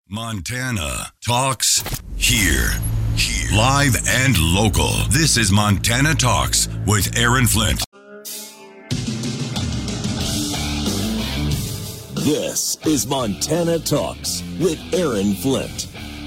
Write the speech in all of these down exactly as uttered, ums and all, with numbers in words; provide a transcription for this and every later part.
Montana Talks here. Here. Live and local. This is Montana Talks with Aaron Flint. This is Montana Talks with Aaron Flint.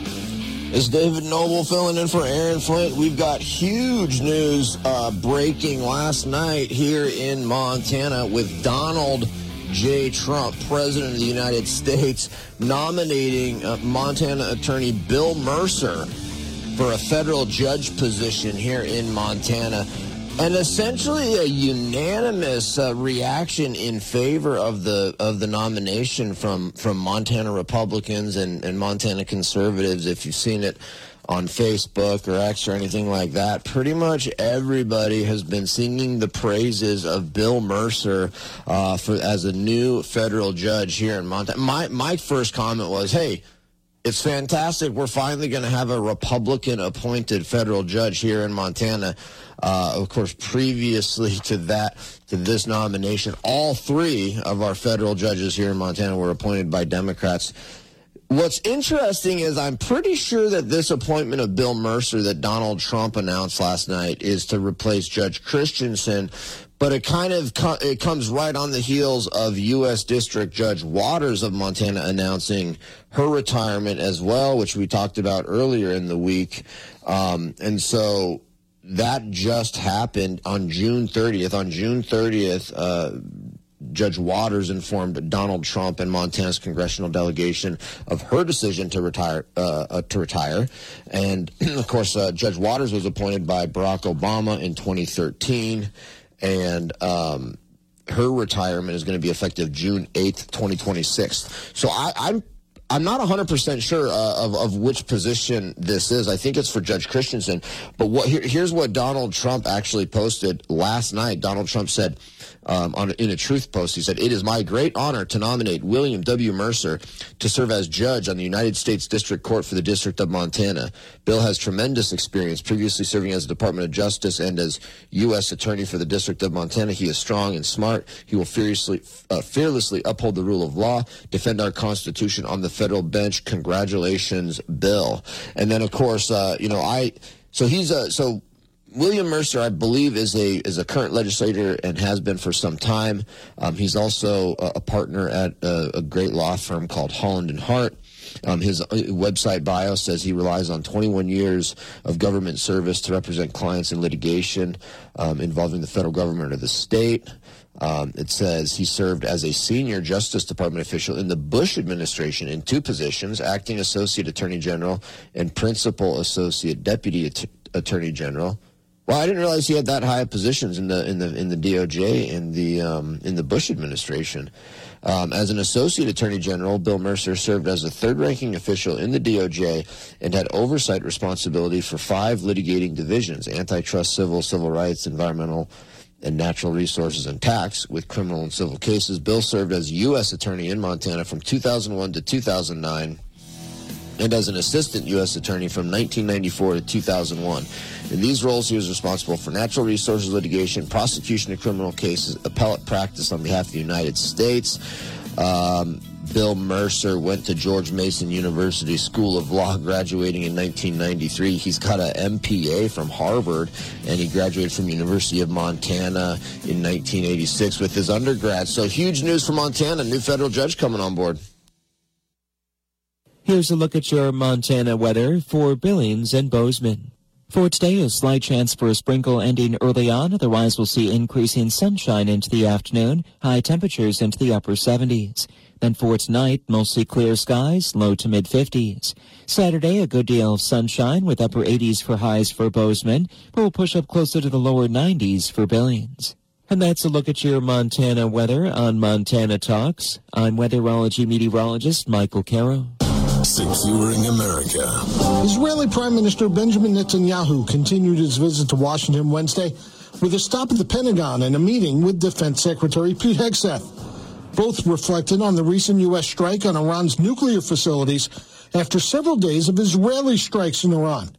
It's David Noble filling in for Aaron Flint. We've got huge news uh, breaking last night here in Montana with Donald J. Trump, President of the United States, nominating uh, Montana attorney Bill Mercer for a federal judge position here in Montana. And essentially a unanimous uh, reaction in favor of the of the nomination from, from Montana Republicans and, and Montana conservatives. If you've seen it on Facebook or X or anything like that, pretty much everybody has been singing the praises of Bill Mercer uh, for as a new federal judge here in Montana. My my first comment was, hey, it's fantastic. We're finally going to have a Republican-appointed federal judge here in Montana. Uh, of course, previously to that, to this nomination, all three of our federal judges here in Montana were appointed by Democrats. What's interesting is I'm pretty sure that this appointment of Bill Mercer that Donald Trump announced last night is to replace Judge Christensen, but it kind of co- it comes right on the heels of U S District Judge Waters of Montana announcing her retirement as well, which we talked about earlier in the week. Um, and so that just happened on June thirtieth. On June thirtieth, uh, Judge Waters informed Donald Trump and Montana's congressional delegation of her decision to retire. Uh, uh, to retire, and of course, uh, Judge Waters was appointed by Barack Obama in twenty thirteen, and um, her retirement is going to be effective June eighth, twenty twenty-six. So I, I'm. I'm not one hundred percent sure uh, of, of which position this is. I think it's for Judge Christensen. But what here, here's what Donald Trump actually posted last night. Donald Trump said um, on in a Truth post, he said, "It is my great honor to nominate William W. Mercer to serve as judge on the United States District Court for the District of Montana. Bill has tremendous experience, previously serving as the Department of Justice and as U S Attorney for the District of Montana. He is strong and smart. He will fearlessly, uh, fearlessly uphold the rule of law, defend our Constitution on the federal bench. Congratulations, Bill." And then, of course, uh, you know, I so he's a so William Mercer, I believe, is a is a current legislator and has been for some time. Um, he's also a, a partner at a, a great law firm called Holland and Hart. Um, his website bio says he relies on twenty-one years of government service to represent clients in litigation um, involving the federal government or the state. Um, it says he served as a senior Justice Department official in the Bush administration in two positions, acting Associate Attorney General and Principal Associate Deputy At- Attorney General. Well, I didn't realize he had that high of positions in the in the in the D O J in the um, in the Bush administration. Um, as an Associate Attorney General, Bill Mercer served as a third-ranking official in the D O J and had oversight responsibility for five litigating divisions: antitrust, civil, civil rights, environmental, and natural resources, and tax, with criminal and civil cases. Bill served as U S Attorney in Montana from two thousand one to two thousand nine and as an Assistant U S Attorney from nineteen ninety-four to two thousand one. In these roles, he was responsible for natural resources litigation, prosecution of criminal cases, appellate practice on behalf of the United States. Um, Bill Mercer went to George Mason University School of Law, graduating in nineteen ninety-three. He's got an M P A from Harvard, and he graduated from University of Montana in nineteen eighty-six with his undergrad. So huge news for Montana, new federal judge coming on board. Here's a look at your Montana weather for Billings and Bozeman. For today, a slight chance for a sprinkle ending early on. Otherwise, we'll see increasing sunshine into the afternoon, high temperatures into the upper seventies. Then for tonight, mostly clear skies, low to mid-fifties. Saturday, a good deal of sunshine with upper eighties for highs for Bozeman, but we'll push up closer to the lower nineties for Billings. And that's a look at your Montana weather on Montana Talks. I'm weatherology meteorologist Michael Caro. Securing America. Israeli Prime Minister Benjamin Netanyahu continued his visit to Washington Wednesday with a stop at the Pentagon and a meeting with Defense Secretary Pete Hegseth. Both reflected on the recent U S strike on Iran's nuclear facilities after several days of Israeli strikes in Iran.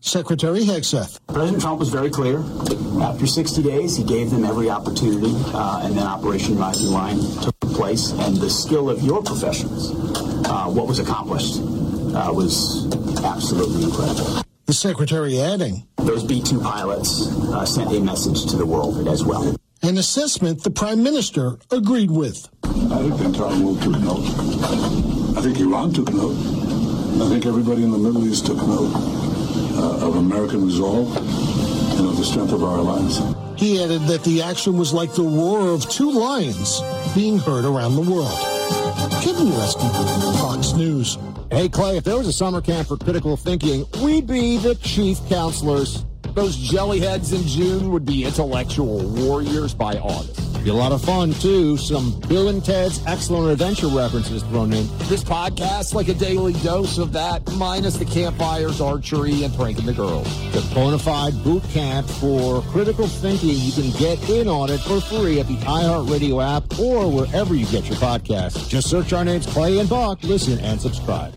Secretary Hegseth. President Trump was very clear. After sixty days, he gave them every opportunity, uh, and then Operation Rising Lion took place. And the skill of your professionals, uh, what was accomplished, uh, was absolutely incredible. The Secretary adding, those B two pilots uh, sent a message to the world as well. An assessment the Prime Minister agreed with. I think the entire world took note. I think Iran took note. I think everybody in the Middle East took note uh, of American resolve and of the strength of our alliance. He added that the action was like the roar of two lions being heard around the world. Kevin Ureski, Fox News. Hey, Clay, if there was a summer camp for critical thinking, we'd be the chief counselors. Those jellyheads in June would be intellectual warriors by August. Be a lot of fun, too. Some Bill and Ted's Excellent Adventure references thrown in. This podcast's like a daily dose of that, minus the campfires, archery, and pranking the girls. The bona fide boot camp for critical thinking. You can get in on it for free at the iHeartRadio app or wherever you get your podcasts. Just search our names, Clay and Buck. Listen and subscribe.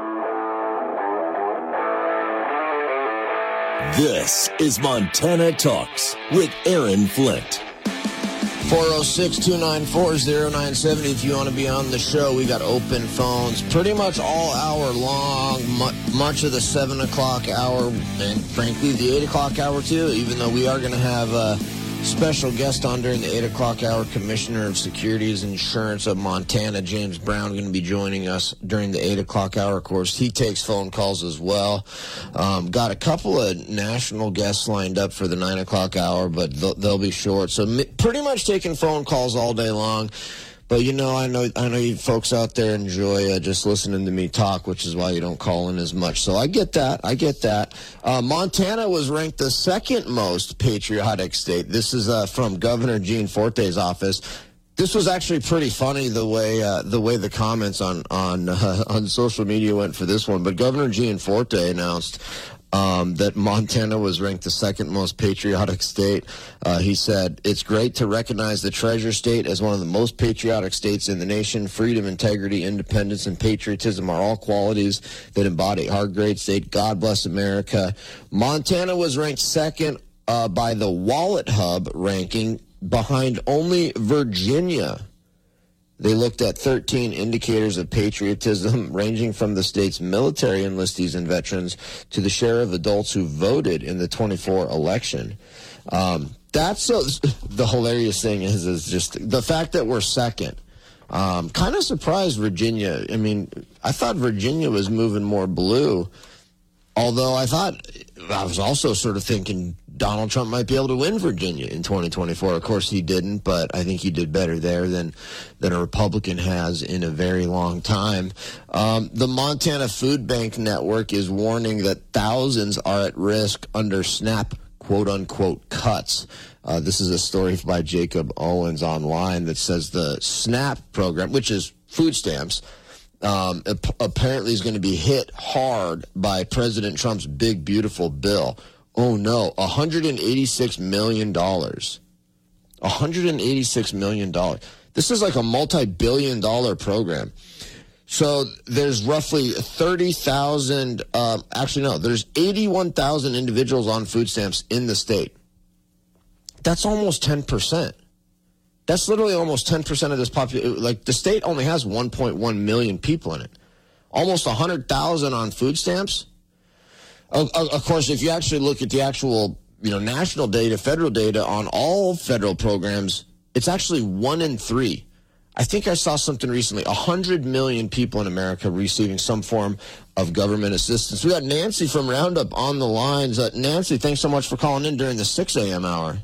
This is Montana Talks with Aaron Flint. four oh six, two nine four, oh nine seven oh if you want to be on the show. We got open phones pretty much all hour long, much of the seven o'clock hour, and frankly the eight o'clock hour too, even though we are going to have a special guest on during the eight o'clock hour. Commissioner of Securities Insurance of Montana, James Brown, going to be joining us during the eight o'clock hour. Of course, he takes phone calls as well. Um, got a couple of national guests lined up for the nine o'clock hour, but they'll, they'll be short. So m- pretty much taking phone calls all day long. But, you know, I know I know you folks out there enjoy uh, just listening to me talk, which is why you don't call in as much. So I get that. I get that. Uh, Montana was ranked the second most patriotic state. This is uh, from Governor Gianforte's office. This was actually pretty funny the way uh, the way the comments on on uh, on social media went for this one. But Governor Gianforte announced Um, that Montana was ranked the second most patriotic state. Uh, he said, "It's great to recognize the Treasure State as one of the most patriotic states in the nation. Freedom, integrity, independence, and patriotism are all qualities that embody our great state. God bless America." Montana was ranked second uh, by the Wallet Hub ranking, behind only Virginia. They looked at thirteen indicators of patriotism, ranging from the state's military enlistees and veterans to the share of adults who voted in the twenty-four election. Um, that's so, the hilarious thing is, is just the fact that we're second. Um, kind of surprised Virginia. I mean, I thought Virginia was moving more blue, although I thought, I was also sort of thinking Donald Trump might be able to win Virginia in twenty twenty-four. Of course, he didn't, but I think he did better there than than a Republican has in a very long time. Um, the Montana Food Bank Network is warning that thousands are at risk under SNAP quote-unquote cuts. Uh, this is a story by Jacob Owens online that says the SNAP program, which is food stamps, um, apparently is going to be hit hard by President Trump's big, beautiful bill. Oh, no, one hundred eighty-six million dollars. one hundred eighty-six million dollars. This is like a multi-billion dollar program. So there's roughly thirty thousand, uh, actually, no, there's eighty-one thousand individuals on food stamps in the state. That's almost ten percent. That's literally almost ten percent of this population. Like, the state only has one point one million people in it. Almost one hundred thousand on food stamps. Of, of course, if you actually look at the actual, you know, national data, federal data on all federal programs, it's actually one in three. I think I saw something recently, one hundred million people in America receiving some form of government assistance. We got Nancy from Roundup on the lines. Uh, Nancy, thanks so much for calling in during the six a.m. hour.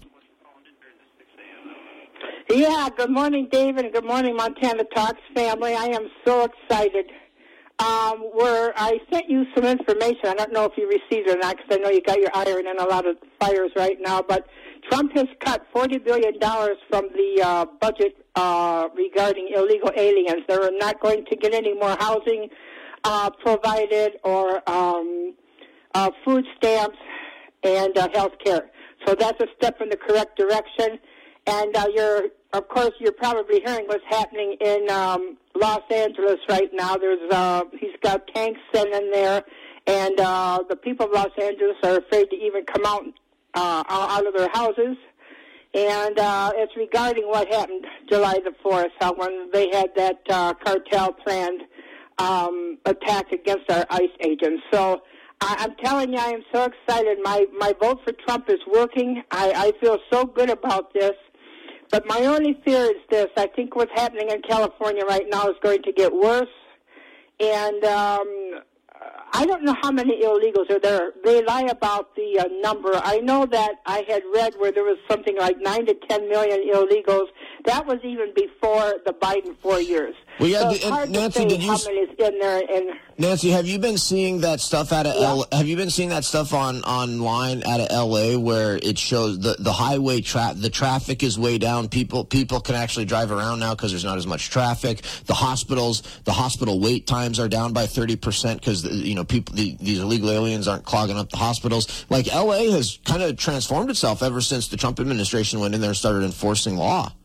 Yeah, good morning, David, and good morning, Montana Talks family. I am so excited. Um, where I sent you some information. I don't know if you received it or not, because I know you got your iron in a lot of fires right now, but Trump has cut forty billion dollars from the uh, budget uh, regarding illegal aliens. They're not going to get any more housing uh, provided or um, uh, food stamps and uh, health care. So that's a step in the correct direction. And uh, you're, of course, you're probably hearing what's happening in um, Los Angeles right now. There's uh, he's got tanks sent in there, And uh, the people of Los Angeles are afraid to even come out uh, out of their houses. And uh, it's regarding what happened July the fourth, uh, when they had that uh, cartel planned um, attack against our ICE agents. So I- I'm telling you, I am so excited. My my vote for Trump is working. I, I feel so good about this. But my only fear is this. I think what's happening in California right now is going to get worse. And um, I don't know how many illegals are there. They lie about the uh, number. I know that I had read where there was something like nine to ten million illegals. That was even before the Biden four years. Well, yeah, so the, it's hard Nancy, to say did you how many is in there. And Nancy, have you been seeing that stuff out of yeah. L? Have you been seeing that stuff on online out of L A where it shows the the highway tra- the traffic is way down. People people can actually drive around now because there's not as much traffic. The hospitals, the hospital wait times are down by thirty percent because you know people the, these illegal aliens aren't clogging up the hospitals. Like L A has kind of transformed itself ever since the Trump administration went in there and started enforcing law.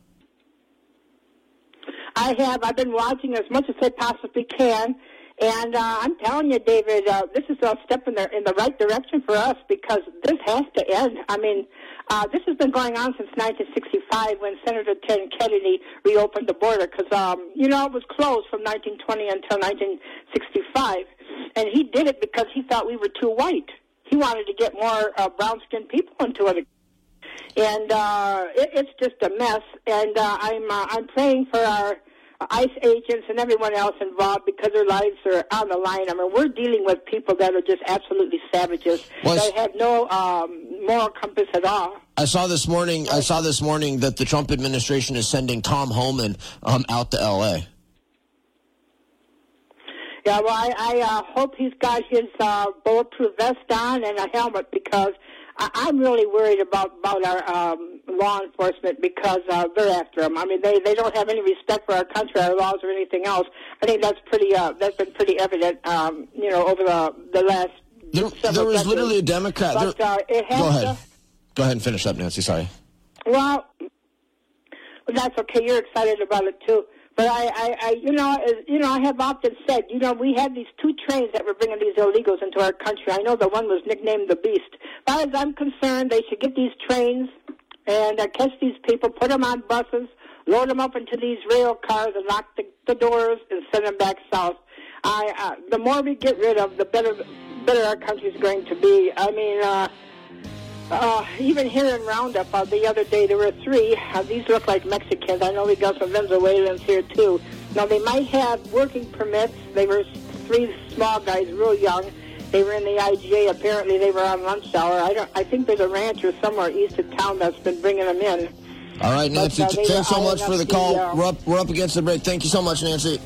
I have. I've been watching as much as I possibly can, and uh, I'm telling you, David, uh, this is a step in the in the right direction for us because this has to end. I mean, uh, this has been going on since nineteen sixty-five when Senator Ted Kennedy reopened the border because, um, you know, it was closed from nineteen twenty until nineteen sixty-five, and he did it because he thought we were too white. He wanted to get more uh, brown-skinned people into it. And uh, it, it's just a mess, and uh, I'm uh, I'm praying for our ICE agents and everyone else involved because their lives are on the line. I mean, we're dealing with people that are just absolutely savages well, that have no um, moral compass at all. I saw this morning. I saw this morning that the Trump administration is sending Tom Homan um, out to L A. Yeah, well, I, I uh, hope he's got his uh, bulletproof vest on and a helmet because I, I'm really worried about about our um, law enforcement because uh, they're after him. I mean, they, they don't have any respect for our country, our laws, or anything else. I think that's pretty uh, that's been pretty evident, um, you know, over the the last. There, there was decades. Literally a Democrat. But, there, uh, it has go ahead. To, go ahead and finish up, Nancy. Sorry. Well, that's okay. You're excited about it too. But I, I, I, you know, you know, I have often said, you know, we had these two trains that were bringing these illegals into our country. I know the one was nicknamed the Beast. As far as I'm concerned, they should get these trains and uh, catch these people, put them on buses, load them up into these rail cars, and lock the, the doors and send them back south. I, uh, the more we get rid of, the better, better our country's going to be. I mean. Uh, Uh, even here in Roundup, uh, the other day there were three. Uh, these look like Mexicans. I know we got some Venezuelans here too. Now they might have working permits. They were three small guys, real young. They were in the I G A. Apparently they were on lunch hour. I don't. I think there's a rancher somewhere east of town that's been bringing them in. All right, Nancy. But, uh, thanks so much for the call. The, uh, we're up. We're up against the break. Thank you so much, Nancy.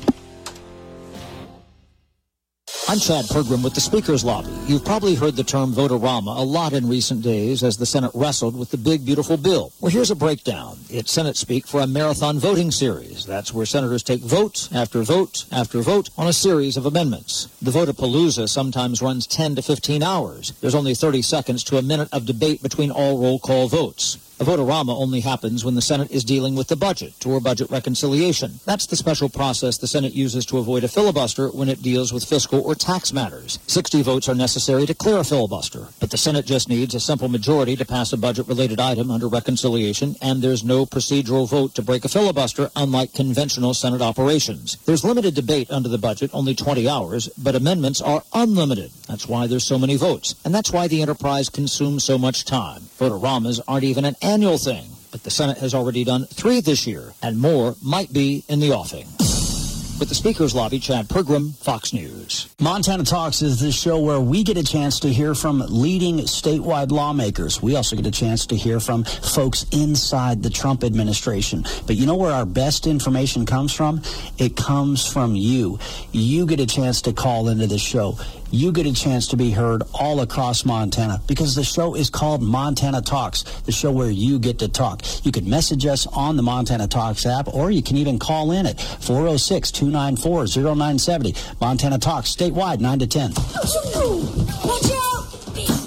I'm Chad Pergram with the Speaker's Lobby. You've probably heard the term vote-a-rama a lot in recent days as the Senate wrestled with the big, beautiful bill. Well, here's a breakdown. It's Senate speak for a marathon voting series. That's where senators take vote after vote after vote on a series of amendments. The vote-a-palooza sometimes runs ten to fifteen hours. There's only thirty seconds to a minute of debate between all roll call votes. A vote-a-rama only happens when the Senate is dealing with the budget or budget reconciliation. That's the special process the Senate uses to avoid a filibuster when it deals with fiscal or tax matters. sixty votes are necessary to clear a filibuster, but the Senate just needs a simple majority to pass a budget-related item under reconciliation, and there's no procedural vote to break a filibuster, unlike conventional Senate operations. There's limited debate under the budget, only twenty hours, but amendments are unlimited. That's why there's so many votes, and that's why the enterprise consumes so much time. Vote-a-ramas aren't even an annual thing, but the Senate has already done three this year, and more might be in the offing. With the Speaker's Lobby, Chad Pergram, Fox News. Montana Talks is the show where we get a chance to hear from leading statewide lawmakers. We also get a chance to hear from folks inside the Trump administration. But you know where our best information comes from? It comes from you. You get a chance to call into the show. You get a chance to be heard all across Montana because the show is called Montana Talks, the show where you get to talk. You can message us on the Montana Talks app, or you can even call in at four oh six, two nine four, oh nine seven oh. Montana Talks, statewide, nine to ten. Watch out!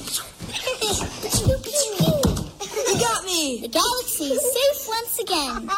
You got me! The galaxy is safe once again.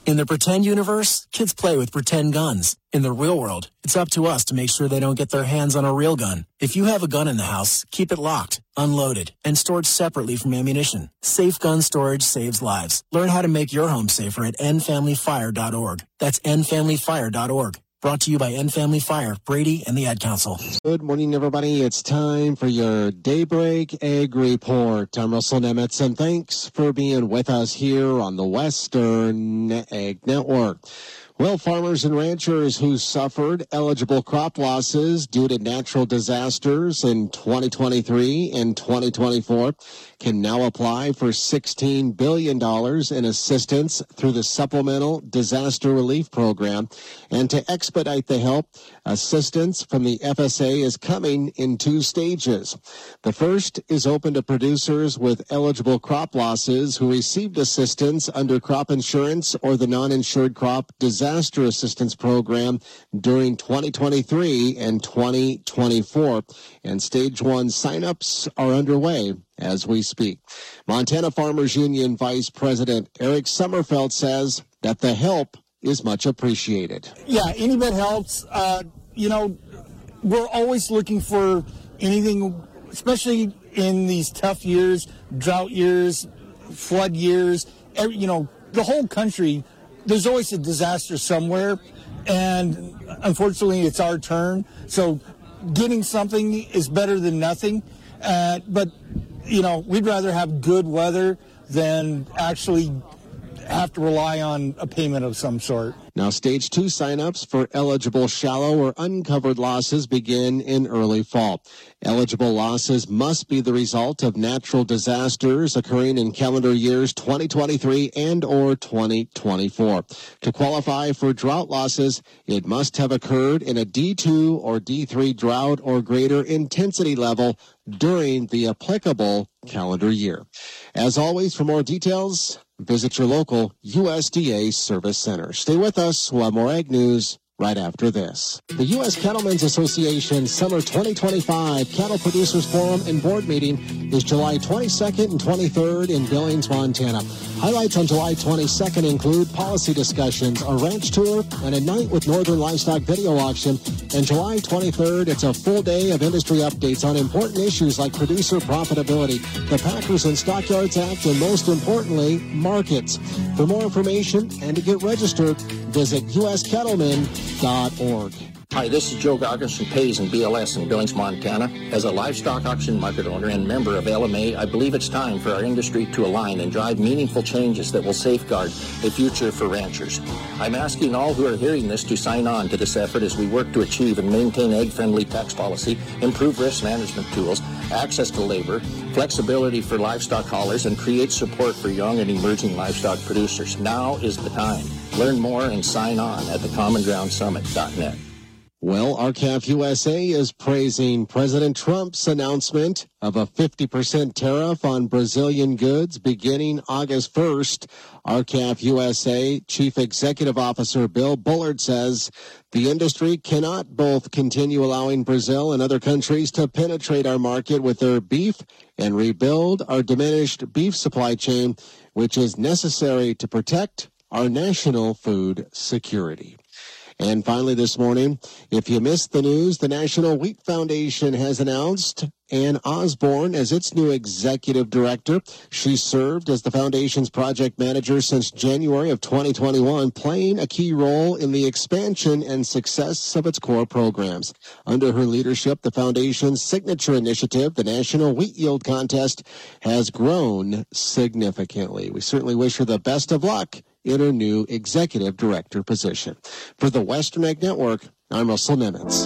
In the pretend universe, kids play with pretend guns. In the real world, it's up to us to make sure they don't get their hands on a real gun. If you have a gun in the house, keep it locked, unloaded, and stored separately from ammunition. Safe gun storage saves lives. Learn how to make your home safer at end family fire dot org. That's end family fire dot org. Brought to you by End Family Fire, Brady, and the Ad Council. Good morning, everybody. It's time for your Daybreak Ag Report. I'm Russell Nemitz, and thanks for being with us here on the Western Ag Network. Well, farmers and ranchers who suffered eligible crop losses due to natural disasters in twenty twenty-three and twenty twenty-four can now apply for sixteen billion dollars in assistance through the Supplemental Disaster Relief Program. And to expedite the help, assistance from the F S A is coming in two stages. The first is open to producers with eligible crop losses who received assistance under crop insurance or the non-insured crop disaster assistance program during twenty twenty-three and twenty twenty-four. And stage one signups are underway as we speak. Montana Farmers Union Vice President Eric Sommerfeld says that the help is much appreciated. Yeah, any bit helps. Uh, you know, we're always looking for anything, especially in these tough years, drought years, flood years, every, you know, the whole country, there's always a disaster somewhere, and unfortunately it's our turn. So getting something is better than nothing. Uh, but, you know, we'd rather have good weather than actually have to rely on a payment of some sort. Now, stage two signups for eligible shallow or uncovered losses begin in early fall. Eligible losses must be the result of natural disasters occurring in calendar years twenty twenty-three and or twenty twenty-four. To qualify for drought losses, it must have occurred in a D two or D three drought or greater intensity level during the applicable calendar year. As always, for more details, visit your local U S D A service center. Stay with us. We'll have more ag news right after this. The U S Cattlemen's Association Summer twenty twenty-five Cattle Producers Forum and Board Meeting is July twenty-second and twenty-third in Billings, Montana. Highlights on July twenty-second include policy discussions, a ranch tour, and a night with Northern Livestock Video Auction. And July twenty-third, it's a full day of industry updates on important issues like producer profitability, the Packers and Stockyards Act, and most importantly, markets. For more information and to get registered, visit U S cattlemen dot org. Hi, this is Joe Goggins from Pays and B L S in Billings, Montana. As a livestock auction market owner and member of L M A, I believe it's time for our industry to align and drive meaningful changes that will safeguard a future for ranchers. I'm asking all who are hearing this to sign on to this effort as we work to achieve and maintain ag-friendly tax policy, improve risk management tools, access to labor, flexibility for livestock haulers, and create support for young and emerging livestock producers. Now is the time. Learn more and sign on at the common ground summit dot net. Well, R C A F U S A is praising President Trump's announcement of a fifty percent tariff on Brazilian goods beginning August first. R C A F U S A Chief Executive Officer Bill Bullard says the industry cannot both continue allowing Brazil and other countries to penetrate our market with their beef and rebuild our diminished beef supply chain, which is necessary to protect our national food security. And finally this morning, if you missed the news, the National Wheat Foundation has announced Ann Osborne as its new executive director. She served as the foundation's project manager since January of twenty twenty-one, playing a key role in the expansion and success of its core programs. Under her leadership, the foundation's signature initiative, the National Wheat Yield Contest, has grown significantly. We certainly wish her the best of luck in her new executive director position. For the Western Ag Network, I'm Russell Nemitz.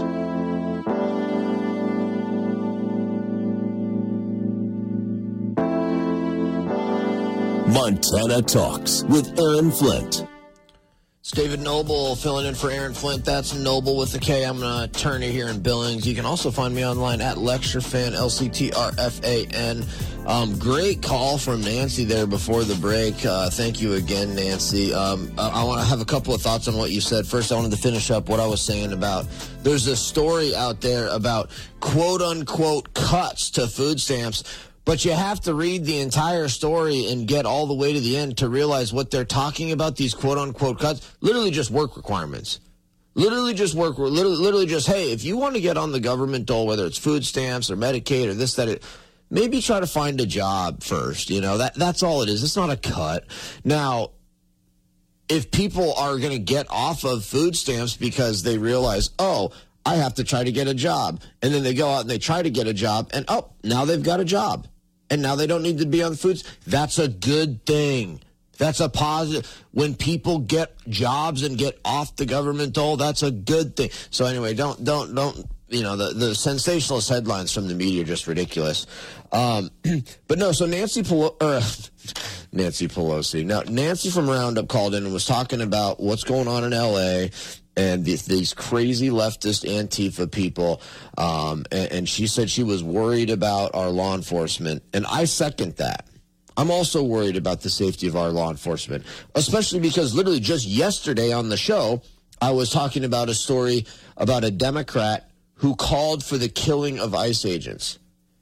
Montana Talks with Aaron Flint. It's David Noble filling in for Aaron Flint. That's Noble with a K. I'm an attorney here in Billings. You can also find me online at LectureFan, L C T R F A N. Um, great call from Nancy there before the break. Uh, thank you again, Nancy. Um, I, I want to have a couple of thoughts on what you said. First, I wanted to finish up what I was saying about there's a story out there about quote-unquote cuts to food stamps. But you have to read the entire story and get all the way to the end to realize what they're talking about, these quote-unquote cuts, literally just work requirements. Literally just work, literally, literally just, hey, if you want to get on the government dole, whether it's food stamps or Medicaid or this, that, it, maybe try to find a job first. You know, that that's all it is. It's not a cut. Now, if people are going to get off of food stamps because they realize, oh, I have to try to get a job, and then they go out and they try to get a job, and oh, now they've got a job. And now they don't need to be on foods. That's a good thing. That's a positive. When people get jobs and get off the government dole, that's a good thing. So anyway, don't, don't, don't, you know, the, the sensationalist headlines from the media are just ridiculous. Um, but no, so Nancy Pelosi, or Nancy Pelosi, no, Nancy from Roundup called in and was talking about what's going on in L A and these, these crazy leftist Antifa people. Um, and, and she said she was worried about our law enforcement. And I second that. I'm also worried about the safety of our law enforcement, especially because literally just yesterday on the show, I was talking about a story about a Democrat who called for the killing of ICE agents.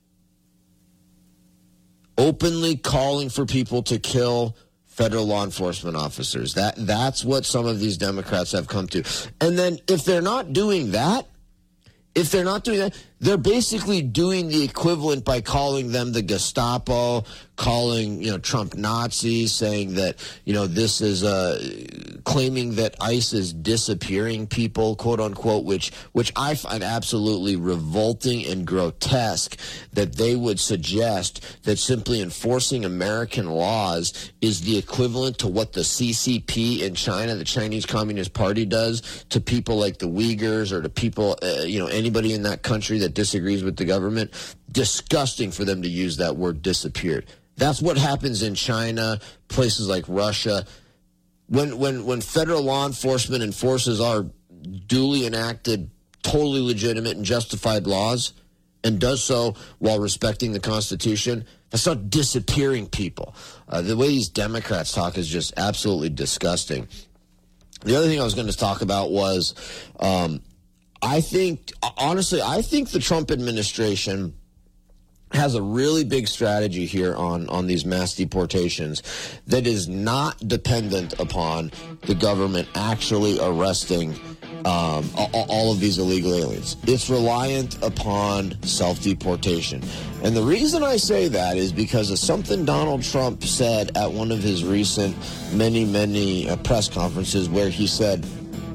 Openly calling for people to kill federal law enforcement officers. That that's what some of these Democrats have come to. And then if they're not doing that, if they're not doing that, they're basically doing the equivalent by calling them the Gestapo, calling, you know, Trump Nazis, saying that, you know, this is uh, claiming that ICE is disappearing people, quote unquote, which which I find absolutely revolting and grotesque that they would suggest that simply enforcing American laws is the equivalent to what the C C P in China, the Chinese Communist Party, does to people like the Uyghurs or to people, uh, you know, anybody in that country that disagrees with the government. Disgusting for them to use that word disappeared. That's what happens in China, places like Russia. When when when federal law enforcement enforces our duly enacted, totally legitimate and justified laws and does so while respecting the Constitution, that's not disappearing people. Uh, the way these Democrats talk is just absolutely disgusting. The other thing I was going to talk about was um, I think, honestly, I think the Trump administration has a really big strategy here on, on these mass deportations that is not dependent upon the government actually arresting um, all, all of these illegal aliens. It's reliant upon self-deportation. And the reason I say that is because of something Donald Trump said at one of his recent many, many uh, press conferences where he said,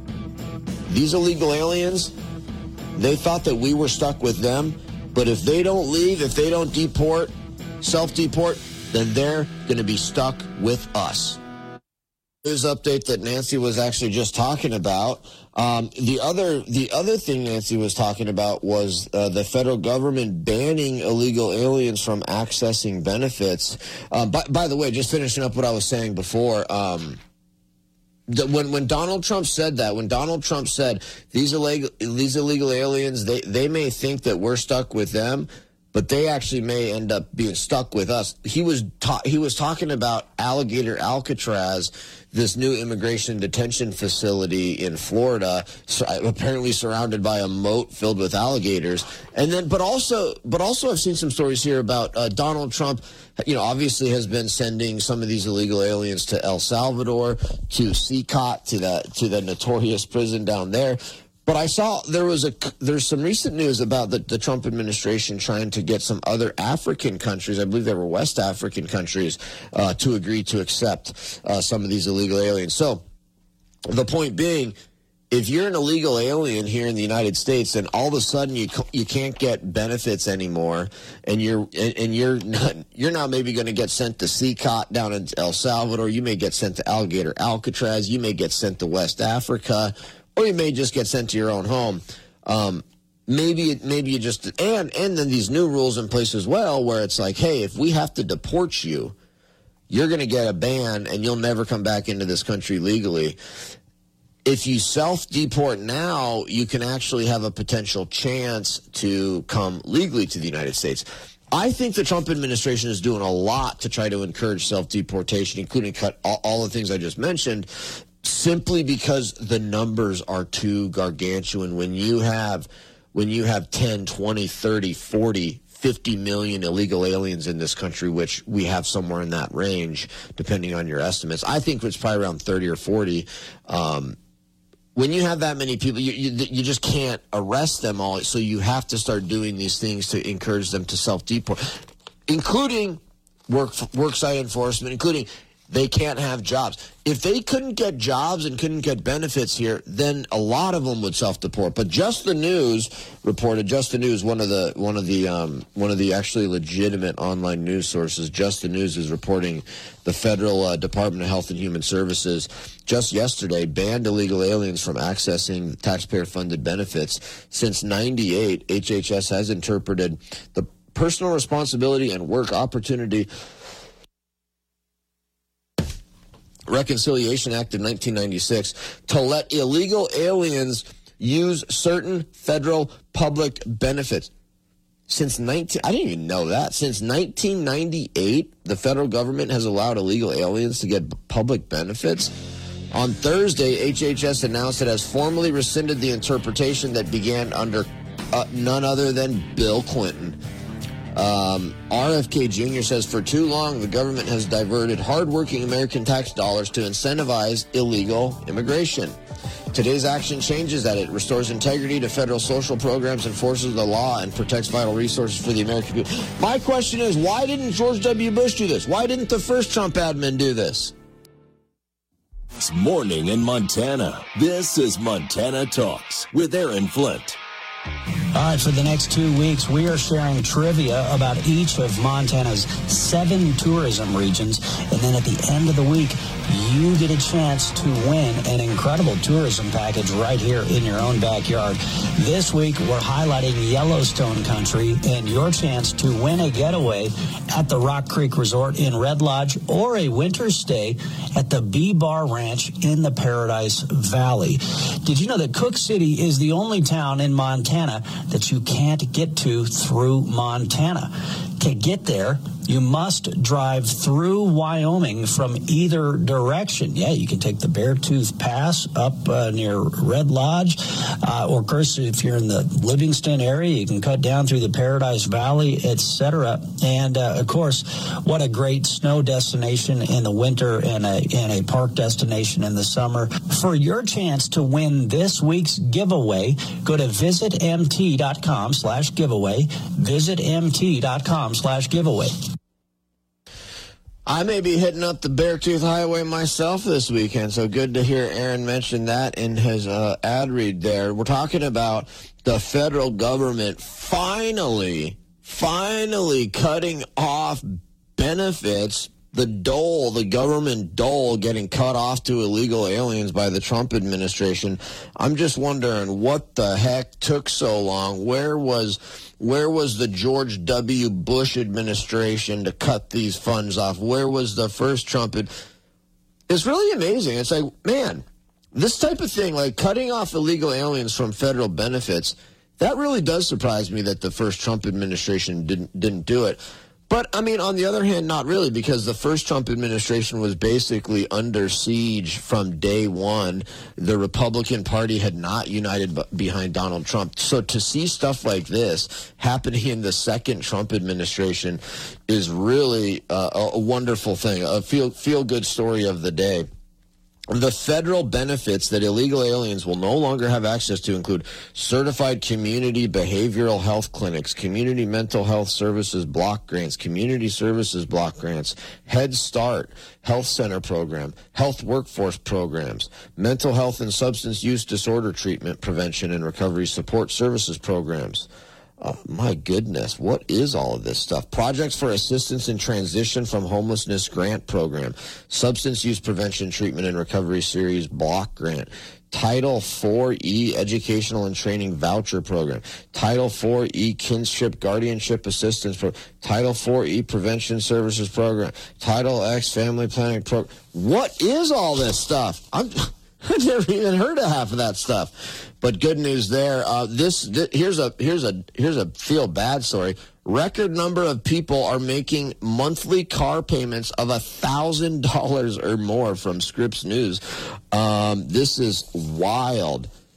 these illegal aliens, they thought that we were stuck with them, but if they don't leave, if they don't deport, self-deport, then they're going to be stuck with us. News update that Nancy was actually just talking about. Um, the other the other thing Nancy was talking about was uh, the federal government banning illegal aliens from accessing benefits. Um, by, by the way, just finishing up what I was saying before, um, When when Donald Trump said that, when Donald Trump said these illegal these illegal aliens, they, they may think that we're stuck with them, but they actually may end up being stuck with us. He was ta- he was talking about Alligator Alcatraz, this new immigration detention facility in Florida, so apparently surrounded by a moat filled with alligators. And then, but also, but also, I've seen some stories here about uh, Donald Trump. You know, obviously has been sending some of these illegal aliens to El Salvador, to C C O T, to the to the notorious prison down there. But I saw there was a there's some recent news about the, the Trump administration trying to get some other African countries, I believe they were West African countries, uh, to agree to accept uh, some of these illegal aliens. So the point being, if you're an illegal alien here in the United States, then all of a sudden you you can't get benefits anymore, and you're and, and you're not, you're now maybe going to get sent to C C O T down in El Salvador. You may get sent to Alligator Alcatraz. You may get sent to West Africa, or you may just get sent to your own home. Um, maybe maybe you just and and then these new rules in place as well, where it's like, hey, if we have to deport you, you're going to get a ban, and you'll never come back into this country legally. If you self-deport now, you can actually have a potential chance to come legally to the United States. I think the Trump administration is doing a lot to try to encourage self-deportation, including cut all, all the things I just mentioned, simply because the numbers are too gargantuan. When you have, when you have ten, twenty, thirty, forty, fifty million illegal aliens in this country, which we have somewhere in that range, depending on your estimates. I think it's probably around thirty or forty. Um, when you have that many people, you, you you just can't arrest them all. So you have to start doing these things to encourage them to self-deport, including work worksite enforcement, including they can't have jobs. If they couldn't get jobs and couldn't get benefits here, then a lot of them would self-deport. But Just the News reported, Just the News, one of the one of the um, one of the actually legitimate online news sources, Just the News is reporting the federal uh, Department of Health and Human Services just yesterday banned illegal aliens from accessing taxpayer-funded benefits. Since ninety-eight, H H S has interpreted the personal responsibility and work opportunity Reconciliation Act of nineteen ninety-six to let illegal aliens use certain federal public benefits. Since nineteen, I didn't even know that. Since nineteen ninety-eight, the federal government has allowed illegal aliens to get public benefits. On Thursday, H H S announced it has formally rescinded the interpretation that began under uh, none other than Bill Clinton. Um, R F K Junior says, for too long, the government has diverted hardworking American tax dollars to incentivize illegal immigration. Today's action changes that. It restores integrity to federal social programs, enforces the law, and protects vital resources for the American people. My question is, why didn't George W. Bush do this? Why didn't the first Trump admin do this? It's morning in Montana. This is Montana Talks with Aaron Flint. All right, for the next two weeks, we are sharing trivia about each of Montana's seven tourism regions. And then at the end of the week, you get a chance to win an incredible tourism package right here in your own backyard. This week, we're highlighting Yellowstone country and your chance to win a getaway at the Rock Creek Resort in Red Lodge or a winter stay at the Bee Bar Ranch in the Paradise Valley. Did you know that Cook City is the only town in Montana that you can't get to through Montana? To get there, you must drive through Wyoming from either direction. Yeah, you can take the Beartooth Pass up uh, near Red Lodge. Uh, or, of course, if you're in the Livingston area, you can cut down through the Paradise Valley, et cetera. And, uh, of course, what a great snow destination in the winter and a, and a park destination in the summer. For your chance to win this week's giveaway, go to visitmt.com slash giveaway, visitmt.com slash giveaway. I may be hitting up the Beartooth Highway myself this weekend, so good to hear Aaron mention that in his uh, ad read there. We're talking about the federal government finally, finally cutting off benefits, the dole, the government dole getting cut off to illegal aliens by the Trump administration. I'm just wondering what the heck took so long. Where was... Where was the George W. Bush administration to cut these funds off? Where was the first Trump? Ad- it's really amazing. It's like, man, this type of thing, like cutting off illegal aliens from federal benefits, that really does surprise me that the first Trump administration didn't didn't do it. But, I mean, on the other hand, not really, because the first Trump administration was basically under siege from day one. The Republican Party had not united b- behind Donald Trump. So to see stuff like this happening in the second Trump administration is really uh, a, a wonderful thing, a feel, feel-good story of the day. The federal benefits that illegal aliens will no longer have access to include certified community behavioral health clinics, community mental health services block grants, community services block grants, Head Start, health center program, health workforce programs, mental health and substance use disorder treatment prevention and recovery support services programs. Oh, my goodness, what is all of this stuff? Projects for Assistance in Transition from Homelessness Grant Program, Substance Use Prevention Treatment and Recovery Series Block Grant, Title four E Educational and Training Voucher Program, Title four E Kinship Guardianship Assistance Program, Title four E Prevention Services Program, Title X Family Planning Program. What is all this stuff? I'm... I've never even heard of half of that stuff. But good news there. Uh, this, this here's a here's a here's a feel bad story. Record number of people are making monthly car payments of a thousand dollars or more from Scripps News. Um, this is wild.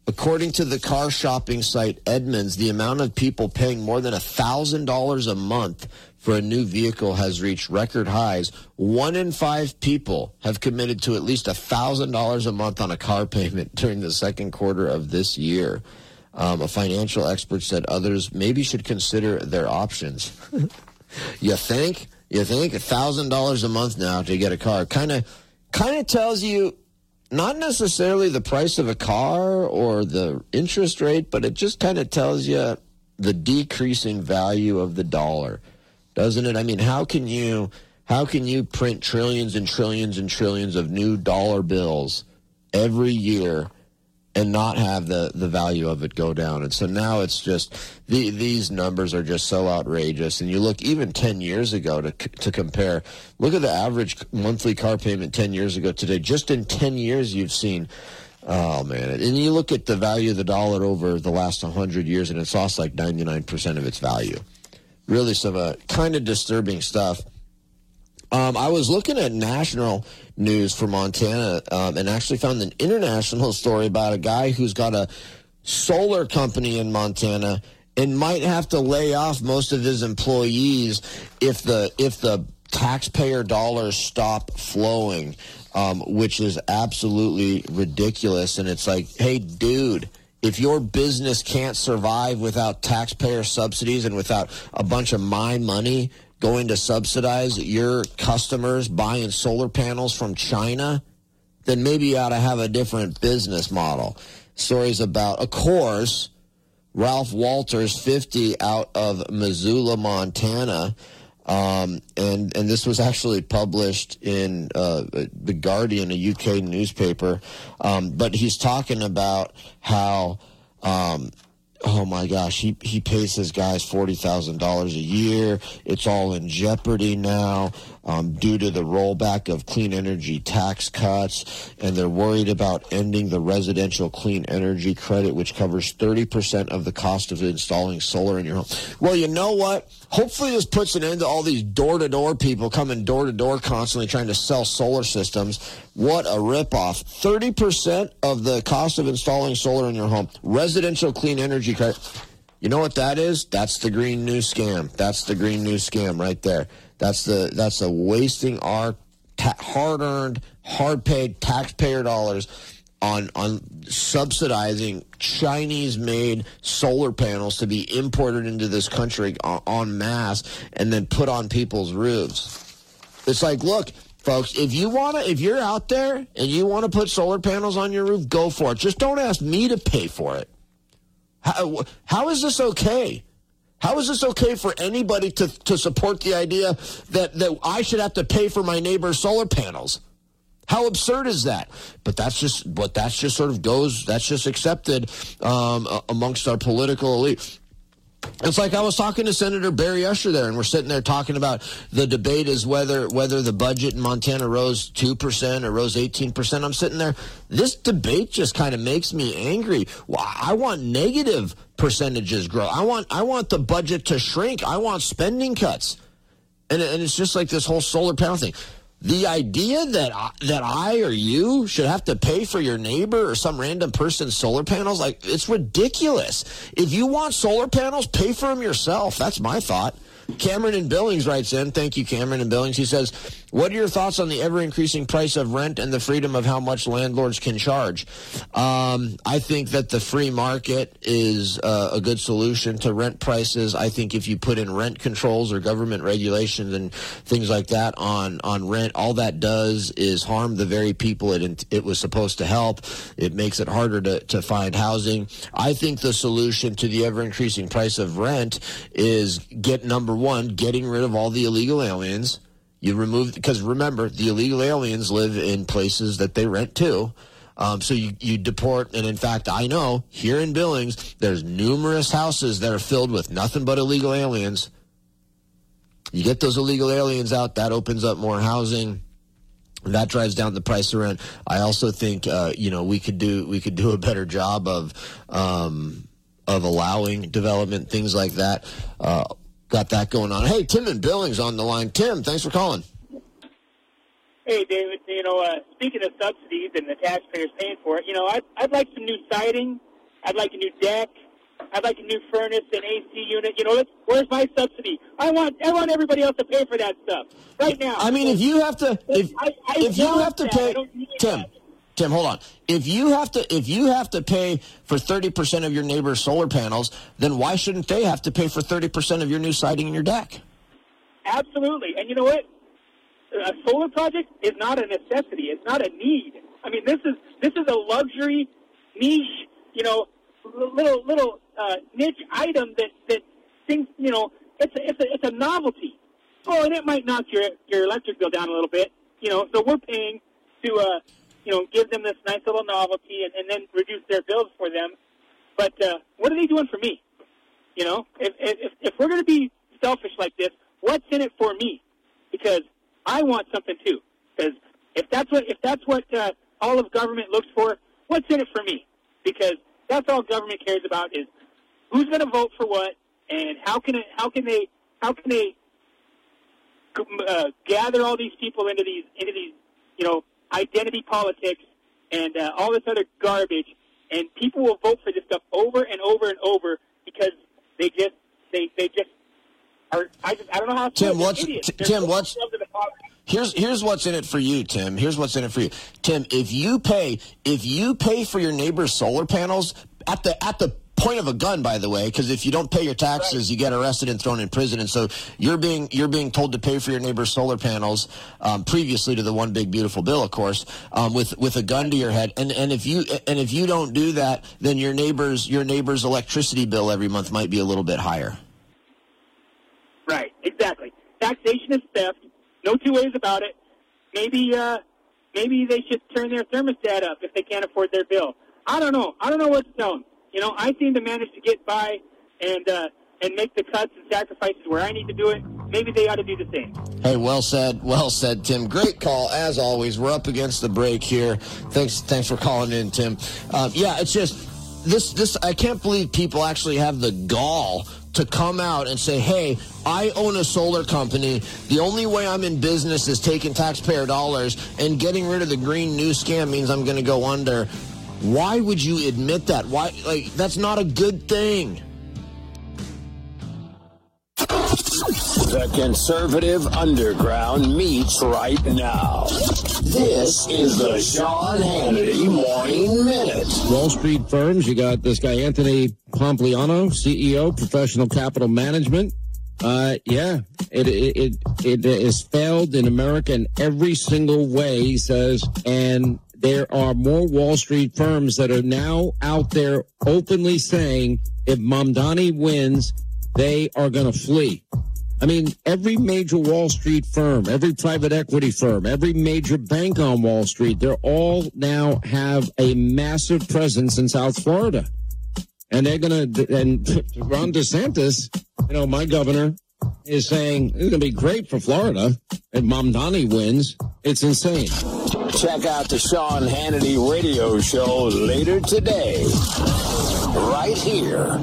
According to the car shopping site Edmunds, the amount of people paying more than one thousand dollars a month for a new vehicle has reached record highs. One in five people have committed to at least one thousand dollars a month on a car payment during the second quarter of this year. Um, a financial expert said others maybe should consider their options. You think? You think? one thousand dollars a month now to get a car. Kind of kind of tells you not necessarily the price of a car or the interest rate, but it just kind of tells you the decreasing value of the dollar, doesn't it? I mean, how can you how can you print trillions and trillions and trillions of new dollar bills every year and not have the, the value of it go down? And so now it's just the, these numbers are just so outrageous. And you look even ten years ago to to compare. Look at the average monthly car payment ten years ago today. Just in ten years, you've seen, oh, man. And you look at the value of the dollar over the last one hundred years, and it's lost like ninety-nine percent of its value. Really some uh, kind of disturbing stuff. Um, I was looking at national news for Montana um, and actually found an international story about a guy who's got a solar company in Montana and might have to lay off most of his employees if the if the taxpayer dollars stop flowing, um, which is absolutely ridiculous. And it's like, hey, dude, if your business can't survive without taxpayer subsidies and without a bunch of my money going to subsidize your customers buying solar panels from China, then maybe you ought to have a different business model. Stories about, of course, Ralph Walters, fifty, out of Missoula, Montana. Um, and, and this was actually published in uh, The Guardian, a U K newspaper. Um, but he's talking about how... Um, Oh, my gosh, he, he pays his guys forty thousand dollars a year. It's all in jeopardy now um, due to the rollback of clean energy tax cuts, and they're worried about ending the residential clean energy credit, which covers thirty percent of the cost of installing solar in your home. Well, you know what? Hopefully this puts an end to all these door-to-door people coming door-to-door constantly trying to sell solar systems. What a ripoff. thirty percent of the cost of installing solar in your home. Residential clean energy credit. You know what that is? That's the green new scam. That's the green new scam right there. That's the that's the wasting our ta- hard-earned, hard-paid taxpayer dollars on on subsidizing Chinese-made solar panels to be imported into this country en, en masse and then put on people's roofs. It's like, look, folks, if you want to, if you're out there and you want to put solar panels on your roof, go for it. Just don't ask me to pay for it. How, how is this okay? How is this okay for anybody to, to support the idea that, that I should have to pay for my neighbor's solar panels? How absurd is that? But that's just, but that's just sort of goes, that's just accepted um, amongst our political elite. It's like I was talking to Senator Barry Usher there, and we're sitting there talking about the debate is whether whether the budget in Montana rose two percent or rose eighteen percent. I'm sitting there. This debate just kind of makes me angry. I want negative percentages grow. I want I want the budget to shrink. I want spending cuts. And, and it's just like this whole solar panel thing. The idea that I, that I or you should have to pay for your neighbor or some random person's solar panels, like, it's ridiculous. If you want solar panels, pay for them yourself. That's my thought. Cameron in Billings writes in. Thank you, Cameron in Billings. He says, what are your thoughts on the ever-increasing price of rent and the freedom of how much landlords can charge? Um, I think that the free market is uh, a good solution to rent prices. I think if you put in rent controls or government regulations and things like that on, on rent, all that does is harm the very people it it was supposed to help. It makes it harder to, to find housing. I think the solution to the ever-increasing price of rent is get number one, getting rid of all the illegal aliens. You remove, because remember, the illegal aliens live in places that they rent to. Um, so you, you deport, and in fact, I know here in Billings, there's numerous houses that are filled with nothing but illegal aliens. You get those illegal aliens out, that opens up more housing. That drives down the price of rent. I also think, uh, you know, we could do we could do a better job of um, of allowing development, things like that. Uh, Got that going on. Hey, Tim in Billings on the line. Tim, thanks for calling. Hey, David. You know, uh, speaking of subsidies and the taxpayers paying for it, you know, I'd, I'd like some new siding I'd like a new deck. I'd like a new furnace and A C unit. You know, let's, where's my subsidy? I want I want everybody else to pay for that stuff right now. I mean, if you have to, if I, I if you have to that. pay, I don't need Tim, that. Tim, hold on. If you have to, if you have to pay for thirty percent of your neighbor's solar panels, then why shouldn't they have to pay for thirty percent of your new siding in your deck? Absolutely. And you know what? A solar project is not a necessity. It's not a need. I mean, this is this is a luxury, niche, you know, little little uh, niche item that that things, you know, it's a, it's a it's a novelty. Oh, and it might knock your your electric bill down a little bit, you know. So we're paying to uh, you know, give them this nice little novelty and, and then reduce their bills for them. But uh, what are they doing for me? You know, if if, if we're going to be selfish like this, what's in it for me? Because I want something too. Because if that's what if that's what uh, all of government looks for, what's in it for me? Because that's all government cares about is who's going to vote for what and how can it, how can they how can they uh, gather all these people into these into these you know identity politics and uh, all this other garbage, and people will vote for this stuff over and over and over because they just they they just are. I just I don't know how. Tim, what's t- Tim? What's here's here's what's in it for you, Tim. Here's what's in it for you, Tim. If you pay if you pay for your neighbor's solar panels at the at the point of a gun, by the way, because if you don't pay your taxes, right, you get arrested and thrown in prison. And so you're being you're being told to pay for your neighbor's solar panels, um, previously to the one big beautiful bill, of course, um, with with a gun to your head. And and if you and if you don't do that, then your neighbor's your neighbor's electricity bill every month might be a little bit higher. Right, exactly. Taxation is theft. No two ways about it. Maybe uh, maybe they should turn their thermostat up if they can't afford their bill. I don't know. I don't know what to tell them. You know, I seem to manage to get by and uh, and make the cuts and sacrifices where I need to do it. Maybe they ought to do the same. Hey, well said, well said, Tim. Great call, as always. We're up against the break here. Thanks, thanks for calling in, Tim. Um, yeah, it's just this. This I can't believe people actually have the gall to come out and say, hey, I own a solar company. The only way I'm in business is taking taxpayer dollars, and getting rid of the green new scam means I'm going to go under. Why would you admit that? Why, like, that's not a good thing. The conservative underground meets right now. This is the Sean Hannity Morning Minute. Wall Street firms, you got this guy Anthony Pompliano, C E O, Professional Capital Management. Uh, yeah, it, it, it, it is failed in America in every single way, he says, and there are more Wall Street firms that are now out there openly saying if Mamdani wins, they are going to flee. I mean, every major Wall Street firm, every private equity firm, every major bank on Wall Street, they're all now have a massive presence in South Florida. And they're going to, and Ron DeSantis, you know, my governor, is saying it's going to be great for Florida if Mamdani wins. It's insane. Check out the Sean Hannity radio show later today, right here.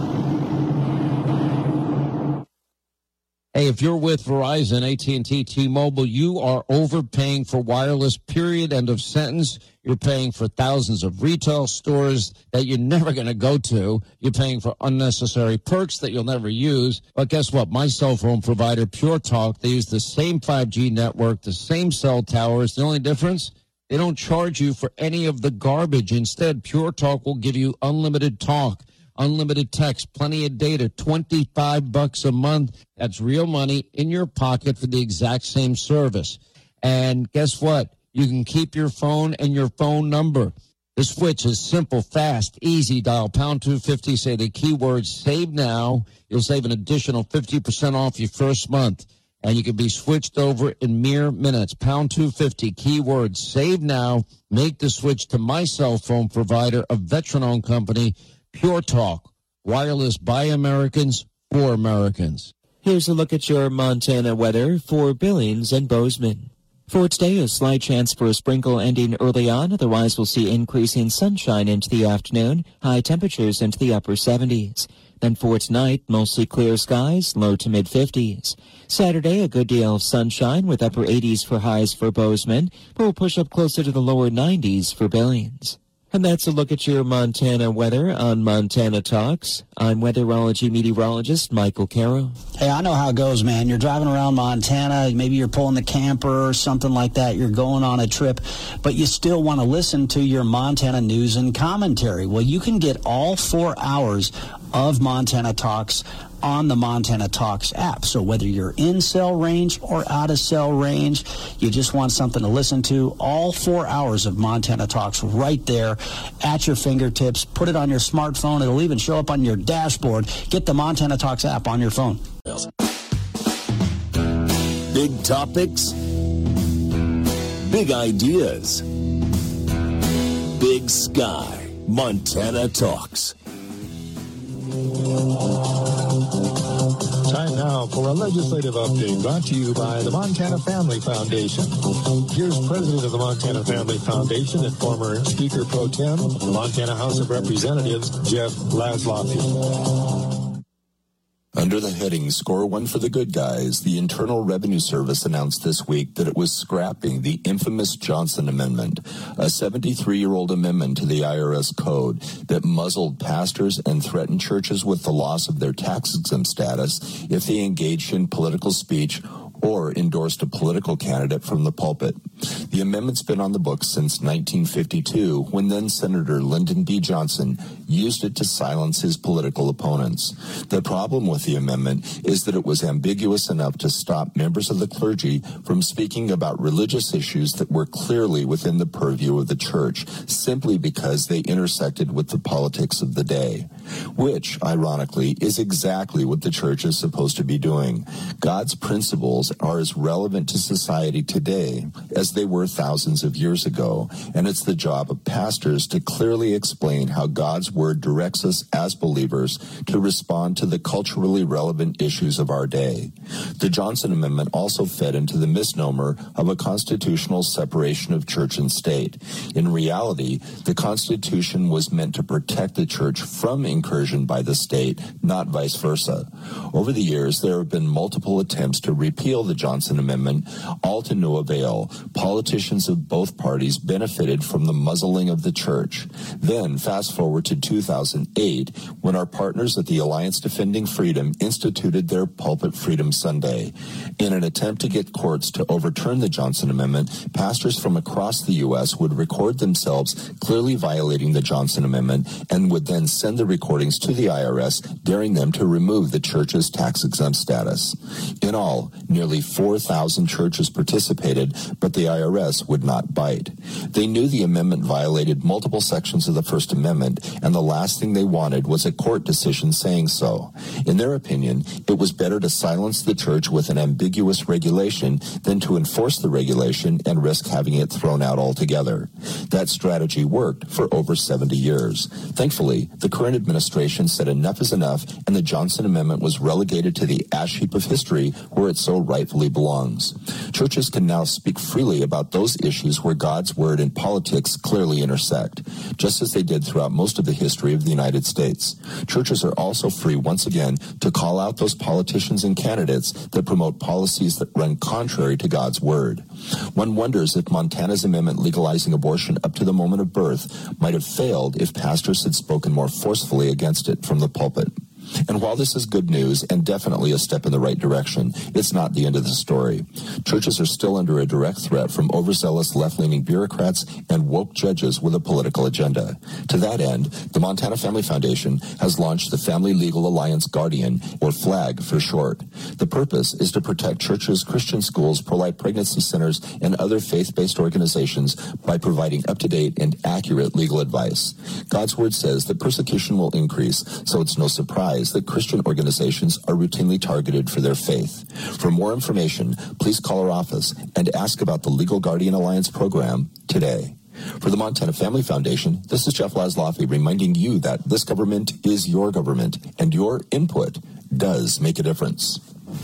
Hey, if you're with Verizon, A T and T, T-Mobile, you are overpaying for wireless, period, end of sentence. You're paying for thousands of retail stores that you're never going to go to. You're paying for unnecessary perks that you'll never use. But guess what? My cell phone provider, Pure Talk, they use the same five G network, the same cell towers. The only difference? They don't charge you for any of the garbage. Instead, Pure Talk will give you unlimited talk, unlimited text, plenty of data, twenty-five bucks a month. That's real money in your pocket for the exact same service. And guess what? You can keep your phone and your phone number. The switch is simple, fast, easy. Dial pound two fifty, say the keyword save now. You'll save an additional fifty percent off your first month. And you can be switched over in mere minutes. Pound two fifty, keyword save now. Make the switch to my cell phone provider, a veteran-owned company, Pure Talk. Wireless by Americans, for Americans. Here's a look at your Montana weather for Billings and Bozeman. For today, a slight chance for a sprinkle ending early on. Otherwise, we'll see increasing sunshine into the afternoon, high temperatures into the upper seventies. Then for tonight, mostly clear skies, low to mid-fifties. Saturday, a good deal of sunshine with upper eighties for highs for Bozeman, but we'll push up closer to the lower nineties for Billings. And that's a look at your Montana weather on Montana Talks. I'm weatherology meteorologist Michael Caro. Hey, I know how it goes, man. You're driving around Montana, maybe you're pulling the camper or something like that. You're going on a trip, but you still want to listen to your Montana news and commentary. Well, you can get all four hours of Montana Talks on the Montana Talks app. So whether you're in cell range or out of cell range, you just want something to listen to, all four hours of Montana Talks right there at your fingertips. Put it on your smartphone. It'll even show up on your dashboard. Get the Montana Talks app on your phone. Big topics, big ideas, big sky. Montana Talks. Time now for a legislative update brought to you by the Montana Family Foundation. Here's President of the Montana Family Foundation and former Speaker Pro Tem of the Montana House of Representatives, Jeff Laszloffy. Under the heading Score One for the Good Guys, the Internal Revenue Service announced this week that it was scrapping the infamous Johnson Amendment, a seventy-three-year-old amendment to the I R S code that muzzled pastors and threatened churches with the loss of their tax-exempt status if they engaged in political speech or endorsed a political candidate from the pulpit. The amendment's been on the books since nineteen fifty-two, when then-Senator Lyndon B. Johnson used it to silence his political opponents. The problem with the amendment is that it was ambiguous enough to stop members of the clergy from speaking about religious issues that were clearly within the purview of the church, simply because they intersected with the politics of the day, which, ironically, is exactly what the church is supposed to be doing. God's principles are as relevant to society today as they were thousands of years ago, and it's the job of pastors to clearly explain how God's word directs us as believers to respond to the culturally relevant issues of our day. The Johnson Amendment also fed into the misnomer of a constitutional separation of church and state. In reality, the Constitution was meant to protect the church from incursion by the state, not vice versa. Over the years, there have been multiple attempts to repeal the Johnson Amendment, all to no avail. Politicians of both parties benefited from the muzzling of the church. Then, fast forward to two thousand eight, when our partners at the Alliance Defending Freedom instituted their Pulpit Freedom Sunday. In an attempt to get courts to overturn the Johnson Amendment, pastors from across the U S would record themselves clearly violating the Johnson Amendment and would then send the recordings to the I R S, daring them to remove the church's tax-exempt status. In all, nearly four thousand churches participated, but the I R S would not bite. They knew the amendment violated multiple sections of the First Amendment, and the last thing they wanted was a court decision saying so. In their opinion, it was better to silence the church with an ambiguous regulation than to enforce the regulation and risk having it thrown out altogether. That strategy worked for over seventy years. Thankfully, the current administration said enough is enough, and the Johnson Amendment was relegated to the ash heap of history where it so rightfully belongs. Churches can now speak freely about those issues where God's word and politics clearly intersect, just as they did throughout most of the history of the United States. Churches are also free, once again, to call out those politicians and candidates that promote policies that run contrary to God's word. One wonders if Montana's amendment legalizing abortion up to the moment of birth might have failed if pastors had spoken more forcefully against it from the pulpit. And while this is good news and definitely a step in the right direction, it's not the end of the story. Churches are still under a direct threat from overzealous left-leaning bureaucrats and woke judges with a political agenda. To that end, the Montana Family Foundation has launched the Family Legal Alliance Guardian, or FLAG for short. The purpose is to protect churches, Christian schools, pro-life pregnancy centers, and other faith-based organizations by providing up-to-date and accurate legal advice. God's word says that persecution will increase, so it's no surprise that Christian organizations are routinely targeted for their faith. For more information, please call our office and ask about the Legal Guardian Alliance program today. For the Montana Family Foundation, this is Jeff Laszloffy reminding you that this government is your government, and your input does make a difference.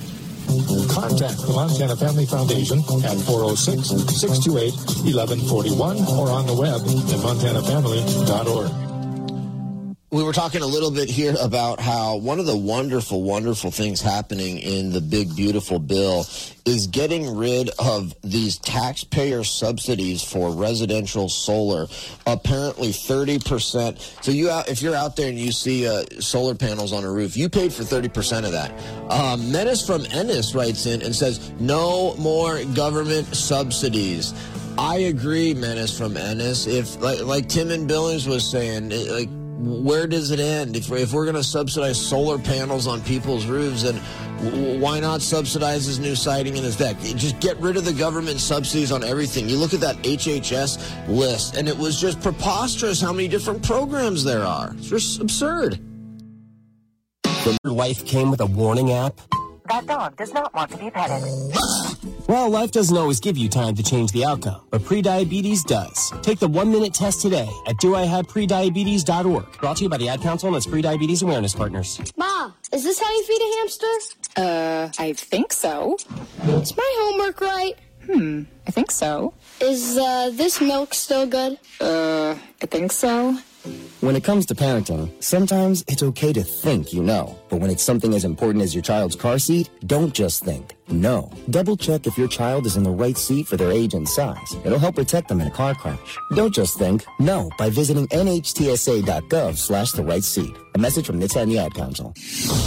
Contact the Montana Family Foundation at four oh six, six two eight, one one four one or on the web at montana family dot org. We were talking a little bit here about how one of the wonderful, wonderful things happening in the big, beautiful bill is getting rid of these taxpayer subsidies for residential solar. Apparently thirty percent. So you, out, if you're out there and you see uh, solar panels on a roof, you paid for thirty percent of that. Um, Menace from Ennis writes in and says, no more government subsidies. I agree, Menace from Ennis. If, like, like Tim and Billings was saying, like, where does it end? If we're, if we're going to subsidize solar panels on people's roofs, then w- why not subsidize his new siding and his deck? Just get rid of the government subsidies on everything. You look at that H H S list, and it was just preposterous how many different programs there are. It's just absurd. Your life came with a warning app? That dog does not want to be petted. Well, life doesn't always give you time to change the outcome, but prediabetes does. Take the one-minute test today at do I have prediabetes dot org. Brought to you by the Ad Council and its Prediabetes Awareness Partners. Ma, is this how you feed a hamster? Uh, I think so. Is my homework right? Hmm, I think so. Is, uh, this milk still good? Uh, I think so. When it comes to parenting, sometimes it's okay to think you know. But when it's something as important as your child's car seat, don't just think. Know. Double check if your child is in the right seat for their age and size. It'll help protect them in a car crash. Don't just think. Know by visiting N H T S A dot gov slash the right seat. A message from N H T S A and the Ad Council.